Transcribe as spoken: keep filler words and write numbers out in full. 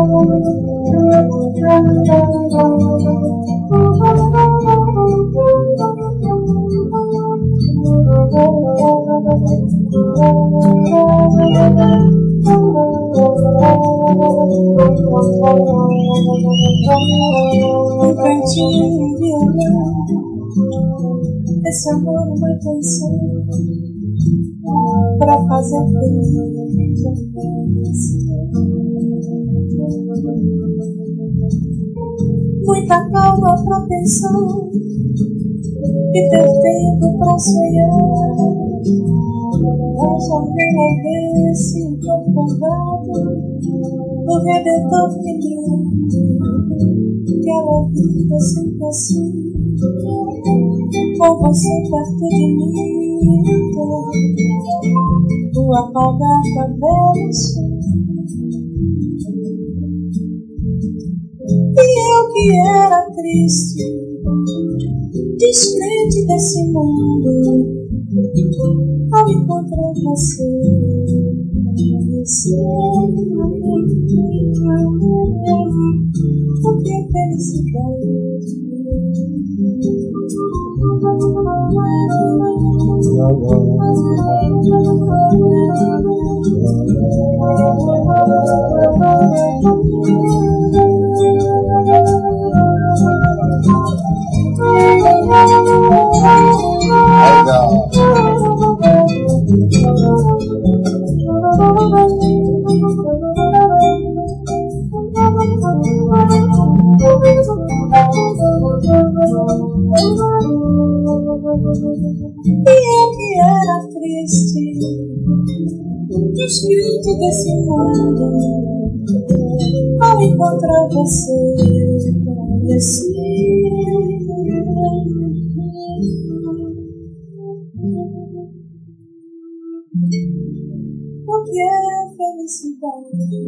Um cantinho, um violão, esse amor, uma canção pra fazer feliz a felicidade. Muita calma pra pensar e ter tempo pra sonhar. A janela desse inconformado, o Redentor querido, aquela vida sempre assim, com você perto de mim, o apagar da bela sol. E eu que era triste, descrente desse mundo, ao encontrar você, o que é felicidade? E eu que era triste, descrito desse mundo, ao encontrar você, parecia. O que é felicidade?